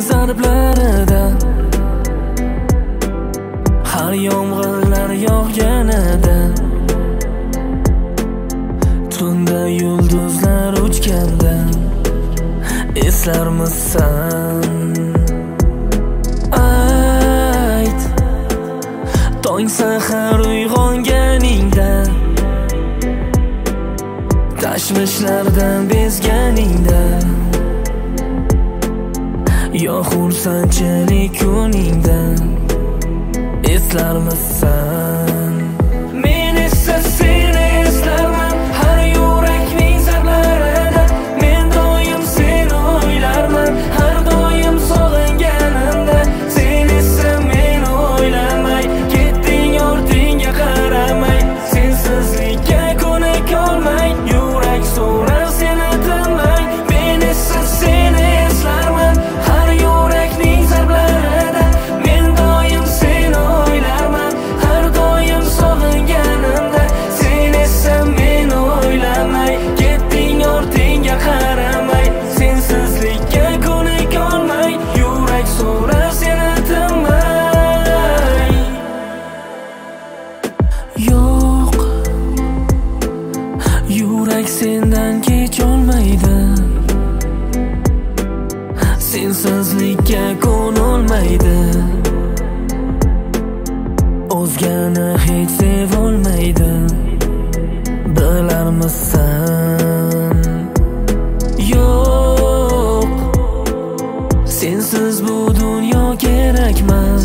zarblarida, har yomg'irlar yog'ganida, tunda yulduzlar uchganda eslarmisan? Ayt, tong sahar uyg'onganingda, tashvishlardan bezganingda, yo xursandchilik kuningda eslarmisan? Men esa seni eslarman har yurakning zarblarida. Men doim seni o'ylarman har doim sog'inganimda. Sen esa meni o'ylamay ketding, ortingga qaramay. Sensizlikka ko'nikolmay yurak so'rar seni tinmay. Men esa seni eslarman har yurakning zarblarida. Men doim seni o'ylarman har doim sog'inganimda. Sen esa meni o'ylamay ketding, ortingga qaramay. Sensizlikka ko'nikolmay yurak so'rar seni tinmay. Yo'q, yurak sendan kecholmaydi, sensizlikka ko'nolmaydi, o'zgani hech sevolmaydi, bilarmisan? Yo'q, sensiz bu dunyo kerakmas,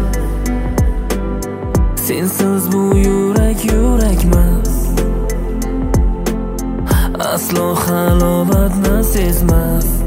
sensiz bu yurak yurakmas, aslo halovatni sezmas.